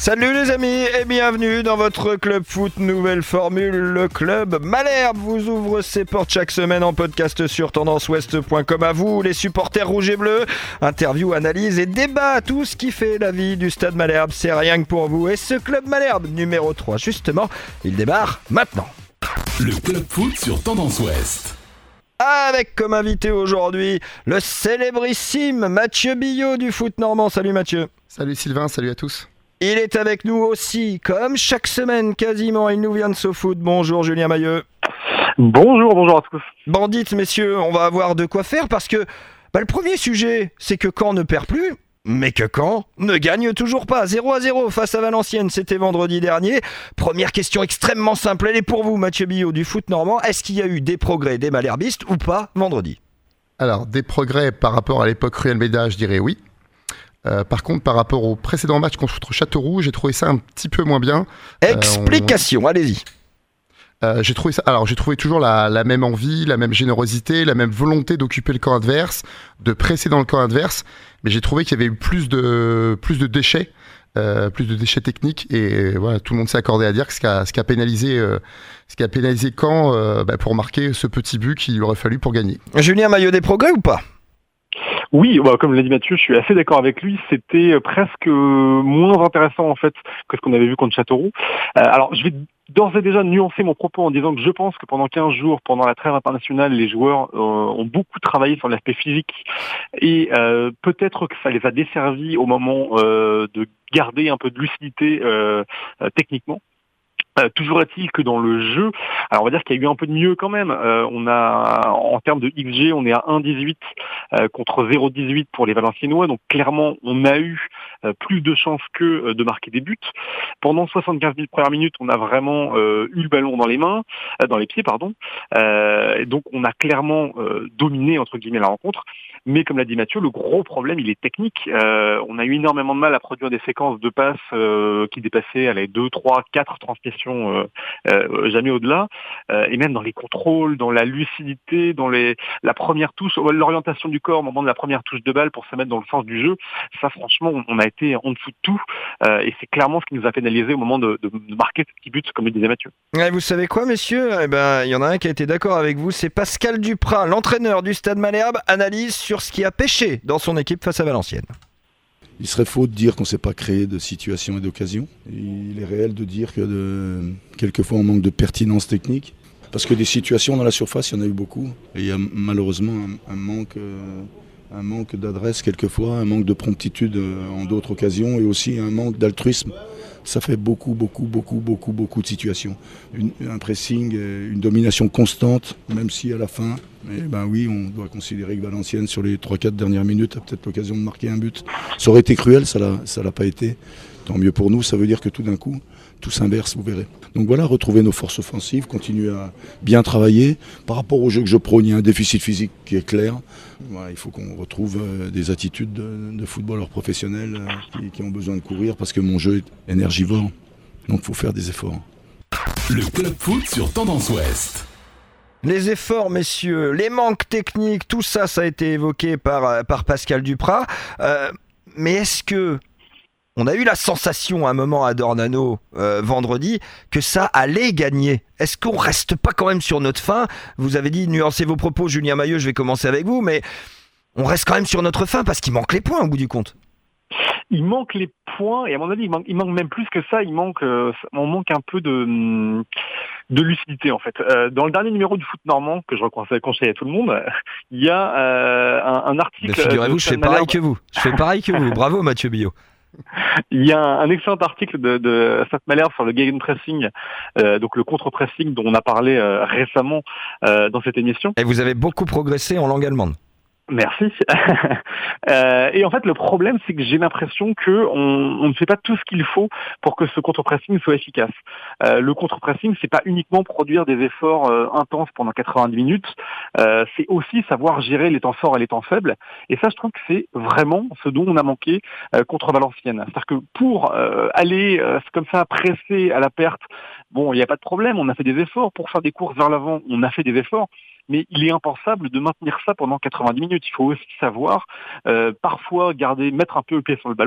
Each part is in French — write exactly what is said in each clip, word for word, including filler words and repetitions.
Salut les amis et bienvenue dans votre club foot nouvelle formule. Le club Malherbe vous ouvre ses portes chaque semaine en podcast sur tendance ouest point com. À vous les supporters rouges et bleus, interview, analyse et débat, tout ce qui fait la vie du stade Malherbe, c'est rien que pour vous. Et ce club Malherbe numéro trois justement, il démarre maintenant. Le club foot sur Tendance Ouest. Avec comme invité aujourd'hui le célébrissime Mathieu Billot du foot normand. Salut Mathieu. Salut Sylvain, salut à tous. Il est avec nous aussi, comme chaque semaine quasiment, il nous vient de SoFoot. Bonjour Julien Mailleux. Bonjour, bonjour à tous. Bon, dites messieurs, on va avoir de quoi faire parce que bah, le premier sujet, c'est que Caen ne perd plus, mais que Caen ne gagne toujours pas. zéro à zéro face à Valenciennes, c'était vendredi dernier. Première question extrêmement simple, elle est pour vous Mathieu Billot du foot normand. Est-ce qu'il y a eu des progrès des malherbistes ou pas vendredi ? Alors, des progrès par rapport à l'époque Ruel Méda, je dirais oui. Euh, par contre, par rapport au précédent match contre Châteauroux, j'ai trouvé ça un petit peu moins bien. Explication, euh, on... allez-y. Euh, j'ai trouvé ça. Alors, j'ai trouvé toujours la, la même envie, la même générosité, la même volonté d'occuper le camp adverse, de presser dans le camp adverse. Mais j'ai trouvé qu'il y avait eu plus de plus de déchets, euh, plus de déchets techniques. Et voilà, tout le monde s'est accordé à dire que ce qui a, ce qui a pénalisé, euh, ce qui a pénalisé Caen euh, bah, pour marquer ce petit but qu'il aurait fallu pour gagner. Julien Maillot, des progrès ou pas ? Oui, bah, comme l'a dit Mathieu, je suis assez d'accord avec lui. C'était presque moins intéressant en fait que ce qu'on avait vu contre Châteauroux. Euh, alors, je vais d'ores et déjà nuancer mon propos en disant que je pense que pendant quinze jours, pendant la trêve internationale, les joueurs euh, ont beaucoup travaillé sur l'aspect physique et euh, peut-être que ça les a desservis au moment euh, de garder un peu de lucidité euh, euh, techniquement. Euh, toujours est-il que dans le jeu, alors on va dire qu'il y a eu un peu de mieux quand même. Euh, on a, en termes de X G, on est à un virgule dix-huit euh, contre zéro virgule dix-huit pour les Valenciennois. Donc clairement, on a eu euh, plus de chances que euh, de marquer des buts. Pendant soixante-quinze mille premières minutes, on a vraiment euh, eu le ballon dans les mains, euh, dans les pieds, pardon. Euh, et donc on a clairement euh, dominé entre guillemets la rencontre. Mais comme l'a dit Mathieu, le gros problème, il est technique. Euh, on a eu énormément de mal à produire des séquences de passes euh, qui dépassaient allez, deux, trois, quatre transmissions, euh, euh, jamais au-delà. Euh, et même dans les contrôles, dans la lucidité, dans les, la première touche, l'orientation du corps au moment de la première touche de balle pour se mettre dans le sens du jeu. Ça, franchement, on a été en dessous de tout. Euh, et c'est clairement ce qui nous a pénalisé au moment de, de, de marquer ce petit but, comme le disait Mathieu. Et vous savez quoi, messieurs ? Eh ben, il y en a un qui a été d'accord avec vous. C'est Pascal Duprat, l'entraîneur du Stade Malherbe, analyse sur ce qui a pêché dans son équipe face à Valenciennes. Il serait faux de dire qu'on ne s'est pas créé de situations et d'occasions. Il est réel de dire que de, quelquefois on manque de pertinence technique. Parce que des situations dans la surface, il y en a eu beaucoup. Et il y a malheureusement un, un manque, euh, un manque d'adresse quelquefois, un manque de promptitude en d'autres occasions et aussi un manque d'altruisme. Ça fait beaucoup, beaucoup, beaucoup, beaucoup, beaucoup de situations. Une, un pressing, une domination constante, même si à la fin, eh ben oui, on doit considérer que Valenciennes, sur les trois quatre dernières minutes, a peut-être l'occasion de marquer un but. Ça aurait été cruel, ça l'a, ça l'a pas été. Tant mieux pour nous, ça veut dire que tout d'un coup, tout s'inverse, vous verrez. Donc voilà, retrouver nos forces offensives, continuer à bien travailler. Par rapport au jeu que je prône, il y a un déficit physique qui est clair. Voilà, il faut qu'on retrouve euh, des attitudes de, de footballeurs professionnels euh, qui, qui ont besoin de courir parce que mon jeu est énergivore. Donc il faut faire des efforts. Le club foot sur Tendance Ouest. Les efforts, messieurs, les manques techniques, tout ça, ça a été évoqué par, par Pascal Duprat. Euh, mais est-ce que on a eu la sensation à un moment à Dornano euh, vendredi que ça allait gagner? Est-ce qu'on reste pas quand même sur notre faim? Vous avez dit nuancez vos propos, Julien Mailleux, je vais commencer avec vous, mais on reste quand même sur notre faim parce qu'il manque les points au bout du compte. Il manque les points et à mon avis, il manque, il manque même plus que ça. Il manque, euh, on manque un peu de, de lucidité en fait. Euh, dans le dernier numéro du Foot Normand que je conseille à tout le monde, il y a euh, un, un article. Mais figurez-vous, je fais pareil que vous. Je fais pareil que vous. Bravo, Mathieu Billot. Il y a un, un excellent article de, de Stade Malherbe sur le gegenpressing, euh, donc le contre-pressing dont on a parlé euh, récemment euh, dans cette émission. Et vous avez beaucoup progressé en langue allemande. Merci. euh, et en fait, le problème, c'est que j'ai l'impression que on, on ne fait pas tout ce qu'il faut pour que ce contre-pressing soit efficace. Euh, le contre-pressing, c'est pas uniquement produire des efforts euh, intenses pendant quatre-vingt-dix minutes. Euh, c'est aussi savoir gérer les temps forts et les temps faibles. Et ça, je trouve que c'est vraiment ce dont on a manqué euh, contre Valenciennes. C'est-à-dire que pour euh, aller euh, comme ça presser à la perte, bon, il n'y a pas de problème. On a fait des efforts pour faire des courses vers l'avant. On a fait des efforts. Mais il est impensable de maintenir ça pendant quatre-vingt-dix minutes. Il faut aussi savoir euh, parfois garder, mettre un peu le pied sur le ballon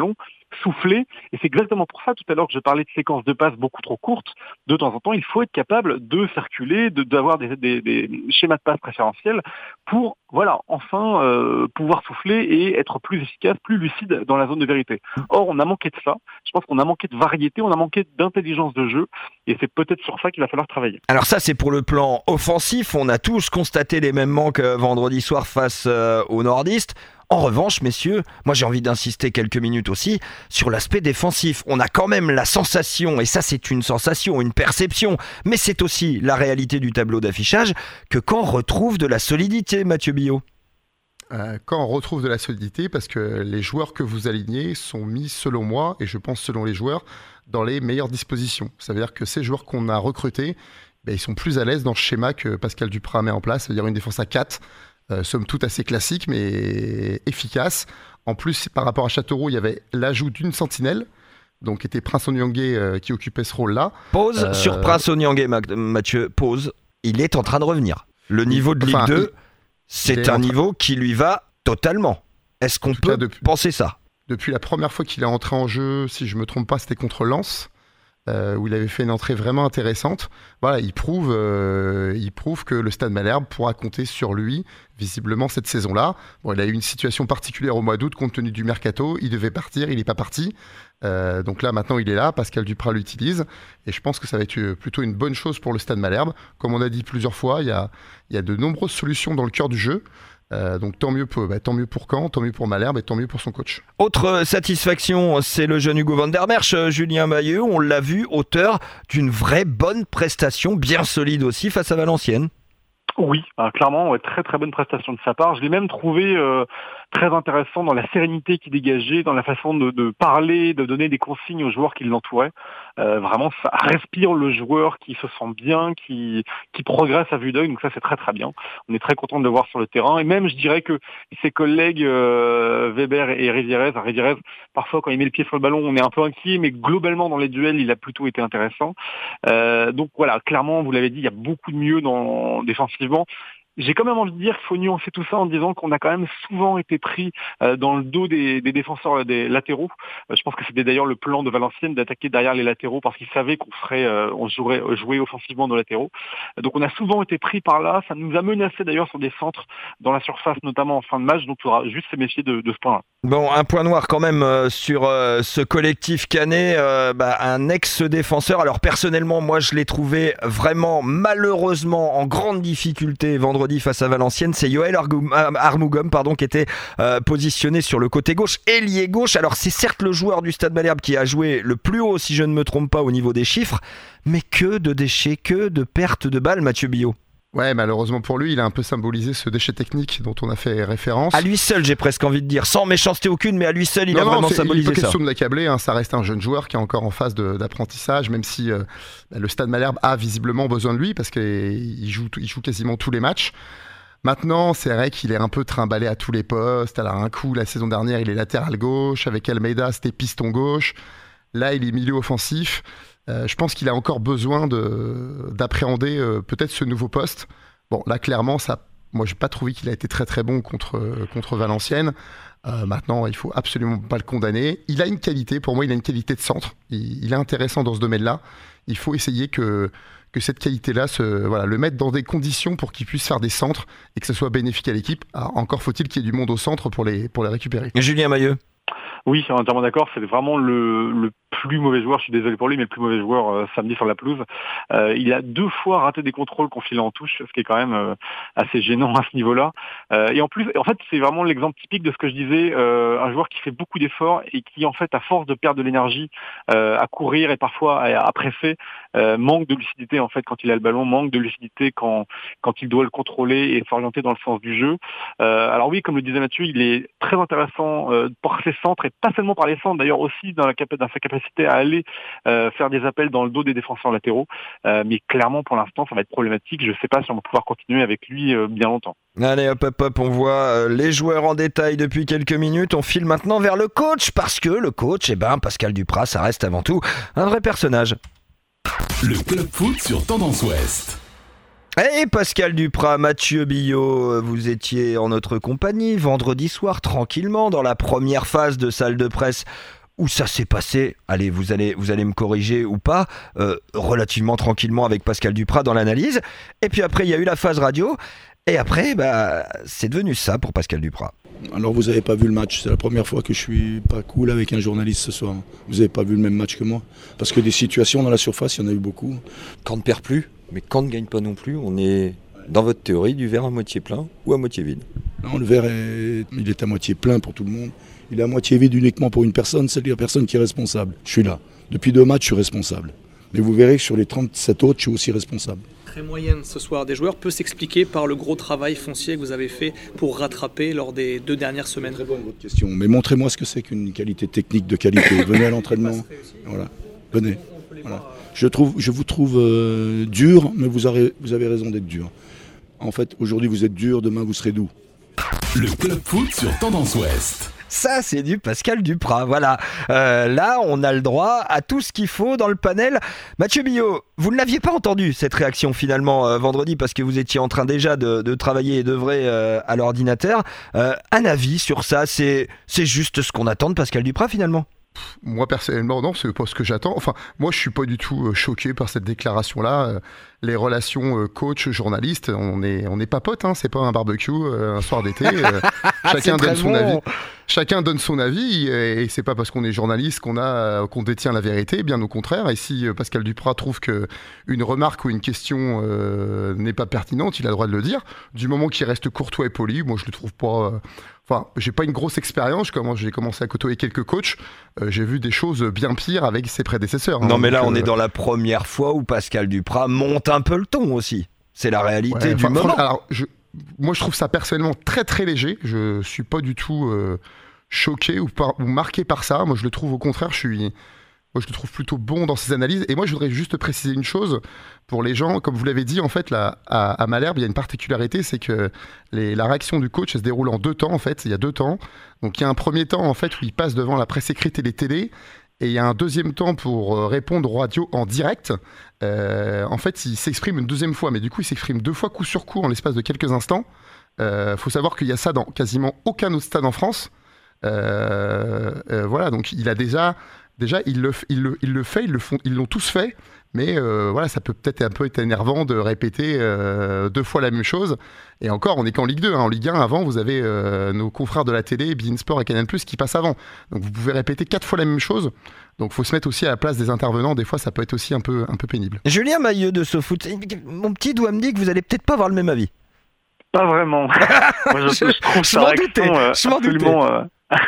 souffler. Et c'est exactement pour ça, tout à l'heure, que je parlais de séquences de passes beaucoup trop courtes. De temps en temps, il faut être capable de circuler, de, d'avoir des, des, des schémas de passes préférentiels pour, voilà, enfin euh, pouvoir souffler et être plus efficace, plus lucide dans la zone de vérité. Or, on a manqué de ça. Je pense qu'on a manqué de variété, on a manqué d'intelligence de jeu. Et c'est peut-être sur ça qu'il va falloir travailler. Alors ça, c'est pour le plan offensif. On a tous constaté les mêmes manques euh, vendredi soir face euh, aux nordistes. En revanche, messieurs, moi j'ai envie d'insister quelques minutes aussi sur l'aspect défensif. On a quand même la sensation, et ça c'est une sensation, une perception, mais c'est aussi la réalité du tableau d'affichage, que quand on retrouve de la solidité, Mathieu Billot. Euh, quand on retrouve de la solidité, parce que les joueurs que vous alignez sont mis, selon moi, et je pense selon les joueurs, dans les meilleures dispositions. Ça veut dire que ces joueurs qu'on a recrutés, ben, ils sont plus à l'aise dans le schéma que Pascal Duprat met en place, c'est-à-dire une défense à quatre, Euh, somme toute assez classique mais efficace. En plus, par rapport à Châteauroux, il y avait l'ajout d'une sentinelle, donc était Prince Onyangé euh, qui occupait ce rôle-là. Pause euh... sur Prince Onyangé, Mathieu, pause. Il est en train de revenir. Le niveau de Ligue enfin, deux, il, c'est il un train... niveau qui lui va totalement. Est-ce qu'on peut cas, depuis, penser ça ? Depuis la première fois qu'il est entré en jeu, si je ne me trompe pas, c'était contre Lens. Euh, où il avait fait une entrée vraiment intéressante. Voilà, il prouve, euh, il prouve que le Stade Malherbe pourra compter sur lui, visiblement, cette saison-là. Bon, il a eu une situation particulière au mois d'août, compte tenu du mercato. Il devait partir, il n'est pas parti. Euh, donc là, maintenant, il est là. Pascal Duprat l'utilise. Et je pense que ça va être plutôt une bonne chose pour le Stade Malherbe. Comme on a dit plusieurs fois, il y a, il y a de nombreuses solutions dans le cœur du jeu. Euh, donc tant mieux, pour, bah, tant mieux pour Caen, tant mieux pour Malherbe et tant mieux pour son coach. Autre satisfaction, c'est le jeune Hugo van der Merch, Julien Mailleux. On l'a vu, auteur d'une vraie bonne prestation, bien solide aussi face à Valenciennes. Oui, euh, clairement, ouais, très très bonne prestation de sa part. Je l'ai même trouvé euh, très intéressant dans la sérénité qu'il dégageait, dans la façon de, de parler, de donner des consignes aux joueurs qui l'entouraient. Euh, vraiment, ça respire le joueur qui se sent bien, qui, qui progresse à vue d'œil. Donc ça, c'est très très bien. On est très content de le voir sur le terrain. Et même, je dirais que ses collègues euh, Weber et Rivierez, Rivierez, parfois quand il met le pied sur le ballon, on est un peu inquiet, mais globalement dans les duels, il a plutôt été intéressant. Euh, donc voilà, clairement, vous l'avez dit, il y a beaucoup de mieux dans défensivement. J'ai quand même envie de dire qu'il faut nuancer tout ça en disant qu'on a quand même souvent été pris euh, dans le dos des, des défenseurs des latéraux. Euh, je pense que c'était d'ailleurs le plan de Valenciennes d'attaquer derrière les latéraux parce qu'ils savaient qu'on ferait, euh, on jouerait, jouer offensivement nos latéraux. Euh, donc on a souvent été pris par là. Ça nous a menacé d'ailleurs sur des centres dans la surface, notamment en fin de match. Donc il faudra juste se méfier de, de ce point-là. Bon, un point noir quand même euh, sur euh, ce collectif canet, euh, bah, un ex-défenseur. Alors personnellement, moi je l'ai trouvé vraiment malheureusement en grande difficulté vendredi face à Valenciennes. C'est Yoel Armougom pardon, qui était euh, positionné sur le côté gauche, ailier gauche. Alors c'est certes le joueur du Stade Malherbe qui a joué le plus haut, si je ne me trompe pas, au niveau des chiffres, mais que de déchets, que de pertes de balles, Mathieu Billot. Ouais, malheureusement pour lui, il a un peu symbolisé ce déchet technique dont on a fait référence. À lui seul, j'ai presque envie de dire, sans méchanceté aucune, mais à lui seul, il non, a non, vraiment symbolisé ça. Il n'est pas question de l'accabler, hein, ça reste un jeune joueur qui est encore en phase de, d'apprentissage, même si euh, le Stade Malherbe a visiblement besoin de lui, parce qu'il joue, il joue quasiment tous les matchs. Maintenant, c'est vrai qu'il est un peu trimballé à tous les postes. Alors un coup, la saison dernière, il est latéral gauche, avec Almeida, c'était piston gauche. Là, il est milieu offensif. Euh, je pense qu'il a encore besoin de, d'appréhender euh, peut-être ce nouveau poste. Bon, là, clairement, ça, moi, j'ai pas trouvé qu'il a été très très bon contre, euh, contre Valenciennes. Euh, maintenant, il faut absolument pas le condamner. Il a une qualité, pour moi, il a une qualité de centre. Il, il est intéressant dans ce domaine-là. Il faut essayer que, que cette qualité-là, se, voilà, le mettre dans des conditions pour qu'il puisse faire des centres et que ce soit bénéfique à l'équipe. Alors, encore faut-il qu'il y ait du monde au centre pour les, pour les récupérer. Julien Mailleux. Oui, c'est entièrement d'accord. C'est vraiment le, le plus mauvais joueur. Je suis désolé pour lui, mais le plus mauvais joueur euh, samedi sur la pelouse. Euh, il a deux fois raté des contrôles qu'on filait en touche, ce qui est quand même euh, assez gênant à ce niveau-là. Euh, et en plus, en fait, c'est vraiment l'exemple typique de ce que je disais. Euh, un joueur qui fait beaucoup d'efforts et qui, en fait, à force de perdre de l'énergie euh, à courir et parfois à, à presser, euh, manque de lucidité en fait quand il a le ballon, manque de lucidité quand quand il doit le contrôler et s'orienter dans le sens du jeu. Euh, alors oui, comme le disait Mathieu, il est très intéressant euh, par ses centres et pas seulement par les centres, d'ailleurs aussi dans, la capa- dans sa capacité à aller euh, faire des appels dans le dos des défenseurs latéraux. Euh, mais clairement, pour l'instant, ça va être problématique. Je ne sais pas si on va pouvoir continuer avec lui euh, bien longtemps. Allez, hop, hop, hop, on voit euh, les joueurs en détail depuis quelques minutes. On file maintenant vers le coach, parce que le coach, eh ben, Pascal Duprat, ça reste avant tout un vrai personnage. Le Club Foot sur Tendance Ouest. Et Pascal Duprat, Mathieu Billot, vous étiez en notre compagnie vendredi soir tranquillement dans la première phase de salle de presse où ça s'est passé, allez, vous allez, vous allez me corriger ou pas, euh, relativement tranquillement avec Pascal Duprat dans l'analyse. Et puis après, il y a eu la phase radio. Et après, bah, c'est devenu ça pour Pascal Duprat. Alors vous n'avez pas vu le match, c'est la première fois que je suis pas cool avec un journaliste ce soir. Vous n'avez pas vu le même match que moi. Parce que des situations dans la surface, il y en a eu beaucoup. Quand on ne perd plus, mais quand on ne gagne pas non plus, on est dans votre théorie du verre à moitié plein ou à moitié vide. Non, le verre est, il est à moitié plein pour tout le monde. Il est à moitié vide uniquement pour une personne, c'est la personne qui est responsable. Je suis là. Depuis deux matchs, je suis responsable. Mais vous verrez que sur les trente-sept autres, je suis aussi responsable. Très moyenne ce soir des joueurs peut s'expliquer par le gros travail foncier que vous avez fait pour rattraper lors des deux dernières semaines. Très bonne votre question, mais montrez-moi ce que c'est qu'une qualité technique de qualité. Venez à l'entraînement. Voilà. Venez. Voilà. Je, trouve, je vous trouve euh, dur, mais vous avez, vous avez raison d'être dur. En fait, aujourd'hui vous êtes dur, demain vous serez doux. Le Club Foot sur Tendance Ouest. Ça, c'est du Pascal Duprat, voilà. Euh, là, on a le droit à tout ce qu'il faut dans le panel. Mathieu Billot, vous ne l'aviez pas entendu, cette réaction, finalement, euh, vendredi, parce que vous étiez en train déjà de, de travailler et d'œuvrer euh, à l'ordinateur. Euh, un avis sur ça, c'est, c'est juste ce qu'on attend de Pascal Duprat, finalement? Moi personnellement non, c'est pas ce que j'attends. Enfin, moi je suis pas du tout euh, choqué par cette déclaration-là. Euh, les relations euh, coach-journaliste, on est on n'est pas potes, hein, c'est pas un barbecue euh, un soir d'été. Euh, chacun donne son bon. avis. Chacun donne son avis et c'est pas parce qu'on est journaliste qu'on a qu'on détient la vérité, bien au contraire. Et si Pascal Duprat trouve que une remarque ou une question euh, n'est pas pertinente, il a le droit de le dire. Du moment qu'il reste courtois et poli, moi je le trouve pas. Euh, Enfin, j'ai pas une grosse expérience, comme j'ai commencé à côtoyer quelques coachs, euh, j'ai vu des choses bien pires avec ses prédécesseurs. Non hein, mais là, donc, on euh... est dans la première fois où Pascal Duprat monte un peu le ton aussi. C'est la réalité ouais, du enfin, moment. Alors, je, moi, je trouve ça personnellement très très léger. Je suis pas du tout euh, choqué ou, par, ou marqué par ça. Moi, je le trouve au contraire, je suis... Moi, je le trouve plutôt bon dans ses analyses. Et moi, je voudrais juste préciser une chose pour les gens. Comme vous l'avez dit, en fait, là, à, à Malherbe, il y a une particularité, c'est que les, la réaction du coach, elle se déroule en deux temps, en fait. Il y a deux temps. Donc, il y a un premier temps, en fait, où il passe devant la presse écrite et les télés. Et il y a un deuxième temps pour euh, répondre aux radios en direct. Euh, en fait, il s'exprime une deuxième fois. Mais du coup, il s'exprime deux fois coup sur coup en l'espace de quelques instants. Il euh, faut savoir qu'il y a ça dans quasiment aucun autre stade en France. Euh, euh, voilà, donc il a déjà... Déjà, il le, il, le, il le fait, ils, le font, ils l'ont tous fait, mais euh, voilà, ça peut peut-être un peu être énervant de répéter euh, deux fois la même chose. Et encore, on n'est qu'en Ligue deux. Hein. En Ligue un, avant, vous avez euh, nos confrères de la télé, beIN Sport et Canal plus, qui passent avant. Donc vous pouvez répéter quatre fois la même chose. Donc il faut se mettre aussi à la place des intervenants. Des fois, ça peut être aussi un peu, un peu pénible. Julien Mailleux de SoFoot, mon petit doigt me dit que vous allez peut-être pas avoir le même avis. Pas vraiment. Moi, je, je trouve je m'en doutais, euh, je m'en absolument... Euh...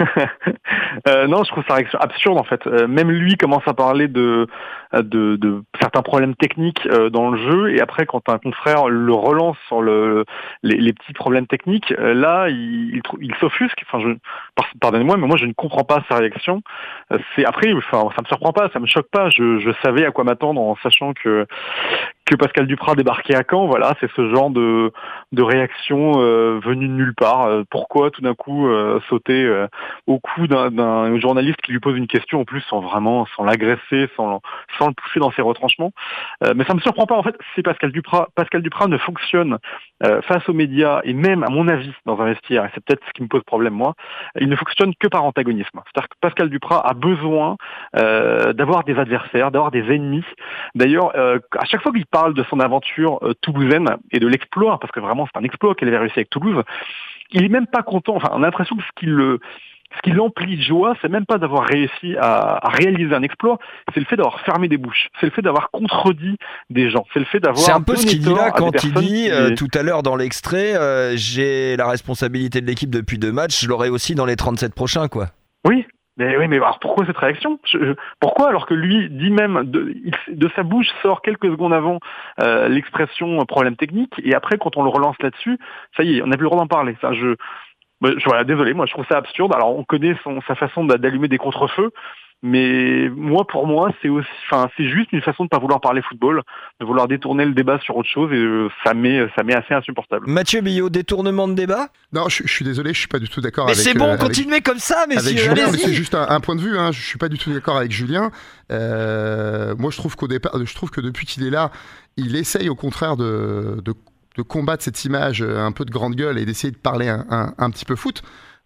euh, non, je trouve sa réaction absurde en fait. Euh, même lui commence à parler de, de, de certains problèmes techniques euh, dans le jeu, et après quand un confrère le relance sur le, les, les petits problèmes techniques, euh, là il, il, il s'offusque. Enfin, je, pardonnez-moi, mais moi je ne comprends pas sa réaction. Euh, c'est après, enfin, ça me surprend pas, ça me choque pas. Je, je savais à quoi m'attendre en sachant que que Pascal Duprat débarquait à Caen. Voilà, c'est ce genre de de réaction euh, venue de nulle part. Euh, pourquoi tout d'un coup euh, sauter euh, au cou d'un, d'un journaliste qui lui pose une question en plus sans vraiment, sans l'agresser, sans, sans le pousser dans ses retranchements. Euh, mais ça me surprend pas en fait. C'est Pascal Duprat. Pascal Duprat ne fonctionne euh, face aux médias et même à mon avis dans un vestiaire. Et c'est peut-être ce qui me pose problème moi. Il ne fonctionne que par antagonisme. C'est-à-dire que Pascal Duprat a besoin euh, d'avoir des adversaires, d'avoir des ennemis. D'ailleurs, euh, à chaque fois qu'il parle de son aventure euh, toulousaine et de l'exploit, parce que vraiment c'est un exploit qu'elle avait réussi avec Toulouse, il est même pas content. Enfin, on a l'impression que ce qui le Ce qui l'emplit de joie, c'est même pas d'avoir réussi à, à réaliser un exploit, c'est le fait d'avoir fermé des bouches, c'est le fait d'avoir contredit des gens, c'est le fait d'avoir... C'est un peu ce qu'il dit là quand il dit qui... euh, tout à l'heure dans l'extrait, euh, j'ai la responsabilité de l'équipe depuis deux matchs, je l'aurai aussi dans les trente-sept prochains, quoi. Oui, mais oui, mais alors pourquoi cette réaction ? je, je, Pourquoi alors que lui dit même, de, il, de sa bouche sort quelques secondes avant euh, l'expression problème technique, et après quand on le relance là-dessus, ça y est, on n'a plus le droit d'en parler. Enfin, je... Je, voilà, désolé, moi je trouve ça absurde. Alors on connaît son, sa façon d'allumer des contre-feux, mais moi pour moi c'est aussi, enfin c'est juste une façon de pas vouloir parler football, de vouloir détourner le débat sur autre chose, et euh, ça m'est, ça m'est assez insupportable. Mathieu Billot, détournement de débat ? Non, je, je suis désolé, je suis pas du tout d'accord mais avec. Mais c'est bon, euh, continuez avec, comme ça, messieurs. Avec Julien, allez-y. Mais c'est juste un, un point de vue. Hein, je suis pas du tout d'accord avec Julien. Euh, moi je trouve qu'au départ, je trouve que depuis qu'il est là, il essaye au contraire de, de de combattre cette image un peu de grande gueule et d'essayer de parler un, un, un petit peu foot.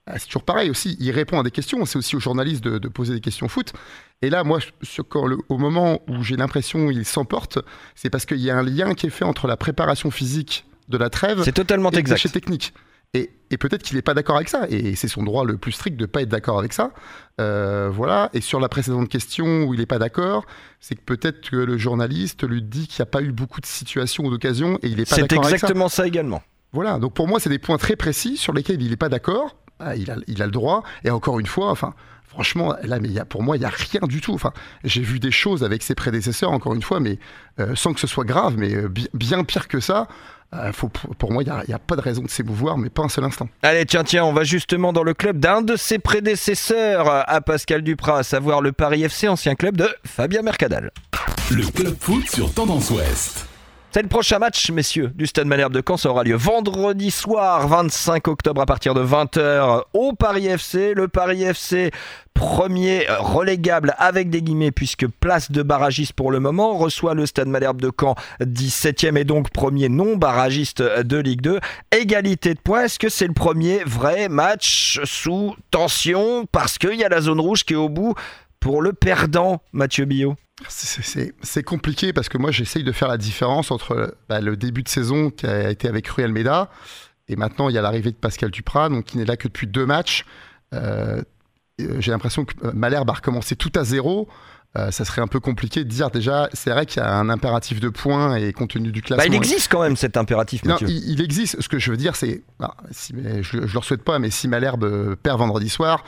c'est toujours pareil aussi. Il répond à des questions. C'est aussi aux journalistes de, de poser des questions foot. Et là, moi, sur, quand le, au moment où j'ai l'impression qu'il s'emporte, c'est parce qu'il y a un lien qui est fait entre la préparation physique de la trêve c'est totalement et exact. le déchet technique. Et, et peut-être qu'il n'est pas d'accord avec ça. Et c'est son droit le plus strict de ne pas être d'accord avec ça. Euh, voilà. Et sur la précédente question où il n'est pas d'accord, c'est que peut-être que le journaliste lui dit qu'il n'y a pas eu beaucoup de situations ou d'occasions et il n'est pas c'est d'accord avec ça. C'est exactement ça également. Voilà. Donc pour moi, c'est des points très précis sur lesquels il n'est pas d'accord. Ah, il, a, il a le droit. Et encore une fois, enfin, franchement, là, mais y a, pour moi, il n'y a rien du tout. Enfin, j'ai vu des choses avec ses prédécesseurs, encore une fois, mais euh, sans que ce soit grave, mais euh, bi- bien pire que ça. Euh, faut, pour moi, il n'y a, a pas de raison de s'émouvoir, mais pas un seul instant. Allez, tiens, tiens, on va justement dans le club d'un de ses prédécesseurs à Pascal Duprat, à savoir le Paris F C, ancien club de Fabien Mercadal. Le Club Foot sur Tendance Ouest. C'est le prochain match, messieurs, du Stade Malherbe de Caen. Ça aura lieu vendredi soir, vingt-cinq octobre, à partir de vingt heures, au Paris F C. Le Paris F C, premier relégable avec des guillemets, puisque place de barragiste pour le moment, reçoit le Stade Malherbe de Caen, dix-septième et donc premier non-barragiste de Ligue deux. Égalité de points, est-ce que c'est le premier vrai match sous tension, parce qu'il y a la zone rouge qui est au bout pour le perdant, Mathieu Billot? C'est, c'est, c'est compliqué parce que moi j'essaye de faire la différence entre bah, le début de saison qui a été avec Rui Almeida et maintenant il y a l'arrivée de Pascal Duprat, donc qui n'est là que depuis deux matchs. Euh, j'ai l'impression que Malherbe a recommencé tout à zéro. Euh, ça serait un peu compliqué de dire déjà, c'est vrai qu'il y a un impératif de points et compte tenu du classement. Bah, il existe quand même cet impératif, non, Mathieu. Il, il existe. Ce que je veux dire, c'est, non, si, mais je, je leur souhaite pas, mais si Malherbe perd vendredi soir,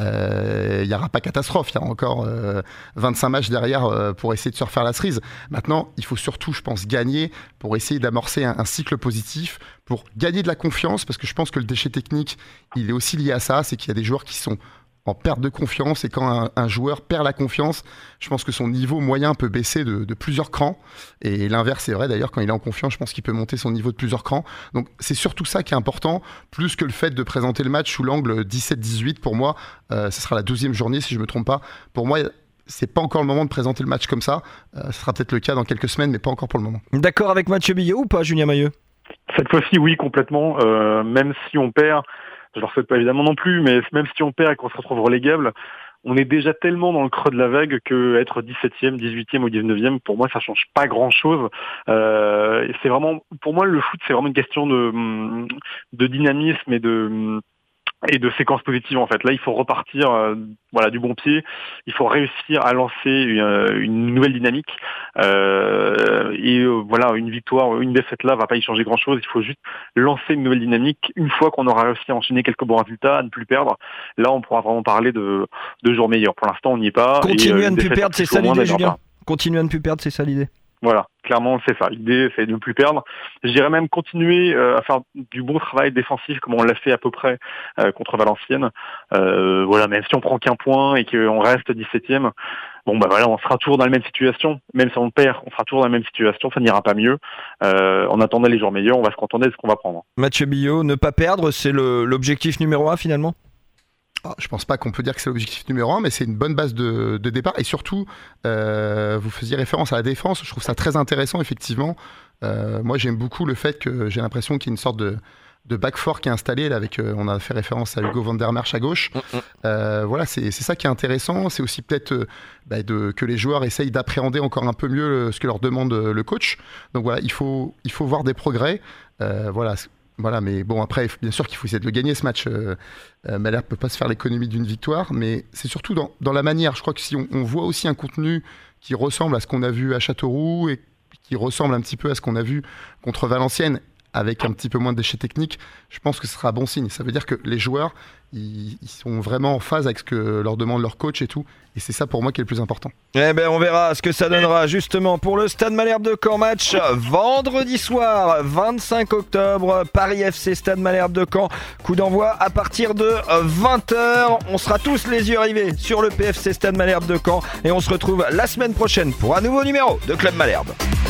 euh, il y aura pas catastrophe. Il y a encore euh, vingt-cinq matchs derrière euh, pour essayer de se refaire la cerise. Maintenant, il faut surtout, je pense, gagner pour essayer d'amorcer un, un cycle positif, pour gagner de la confiance, parce que je pense que le déchet technique, il est aussi lié à ça, c'est qu'il y a des joueurs qui sont en perte de confiance, et quand un, un joueur perd la confiance, je pense que son niveau moyen peut baisser de, de plusieurs crans, et l'inverse est vrai d'ailleurs, quand il est en confiance, je pense qu'il peut monter son niveau de plusieurs crans. Donc c'est surtout ça qui est important, plus que le fait de présenter le match sous l'angle dix-sept dix-huit. Pour moi, euh, ce sera la douzième journée si je me trompe pas. Pour moi, c'est pas encore le moment de présenter le match comme ça. Euh, ce sera peut-être le cas dans quelques semaines, mais pas encore pour le moment. D'accord avec Mathieu Billot ou pas, Julien Mailleux? Cette fois-ci, oui, complètement. Euh, même si on perd, je leur souhaite pas évidemment non plus, mais même si on perd et qu'on se retrouve relégable, on est déjà tellement dans le creux de la vague que être dix-septième, dix-huitième ou dix-neuvième, pour moi, ça change pas grand-chose. Euh, c'est vraiment, pour moi, le foot, c'est vraiment une question de, de dynamisme et de et de séquences positives en fait. Là, il faut repartir euh, voilà, du bon pied. Il faut réussir à lancer une, une nouvelle dynamique. Euh, et euh, voilà, une victoire, une défaite là va pas y changer grand-chose. Il faut juste lancer une nouvelle dynamique. Une fois qu'on aura réussi à enchaîner quelques bons résultats, à ne plus perdre, là, on pourra vraiment parler de, de jours meilleurs. Pour l'instant, on n'y est pas. Continuer et, euh, à ne plus perdre, c'est ça l'idée, Julien. Pas. Continuer à ne plus perdre, c'est ça l'idée. Voilà, clairement, c'est ça. L'idée, c'est de ne plus perdre. Je dirais même continuer euh, à faire du bon travail défensif, comme on l'a fait à peu près euh, contre Valenciennes. Euh, voilà, même si on prend qu'un point et qu'on reste dix-septième, bon bah voilà, on sera toujours dans la même situation. Même si on perd, on sera toujours dans la même situation. Ça n'ira pas mieux. Euh, en attendant les jours meilleurs, on va se contenter de ce qu'on va prendre. Mathieu Billot, ne pas perdre, c'est le, l'objectif numéro un finalement. Ah, je pense pas qu'on peut dire que c'est l'objectif numéro un, mais c'est une bonne base de, de départ. Et surtout, euh, vous faisiez référence à la défense. Je trouve ça très intéressant, effectivement. Euh, moi, j'aime beaucoup le fait que j'ai l'impression qu'il y a une sorte de, de back four qui est installé. Là, avec, euh, on a fait référence à Hugo van der Merch à gauche. Euh, voilà, c'est, c'est ça qui est intéressant. C'est aussi peut-être euh, bah, de, que les joueurs essayent d'appréhender encore un peu mieux le, ce que leur demande le coach. Donc voilà, il faut, il faut voir des progrès. Euh, voilà. Voilà, mais bon, après, bien sûr qu'il faut essayer de le gagner ce match. Euh, euh, Malherbe ne peut pas se faire l'économie d'une victoire, mais c'est surtout dans, dans la manière. Je crois que si on, on voit aussi un contenu qui ressemble à ce qu'on a vu à Châteauroux et qui ressemble un petit peu à ce qu'on a vu contre Valenciennes, avec un petit peu moins de déchets techniques, je pense que ce sera un bon signe. Ça veut dire que les joueurs, ils, ils sont vraiment en phase avec ce que leur demande leur coach et tout. Et c'est ça pour moi qui est le plus important. Eh ben on verra ce que ça donnera justement pour le Stade Malherbe de Caen. Match vendredi soir, vingt-cinq octobre, Paris F C Stade Malherbe de Caen. Coup d'envoi à partir de vingt heures. On sera tous les yeux rivés sur le P F C Stade Malherbe de Caen. Et on se retrouve la semaine prochaine pour un nouveau numéro de Club Malherbe.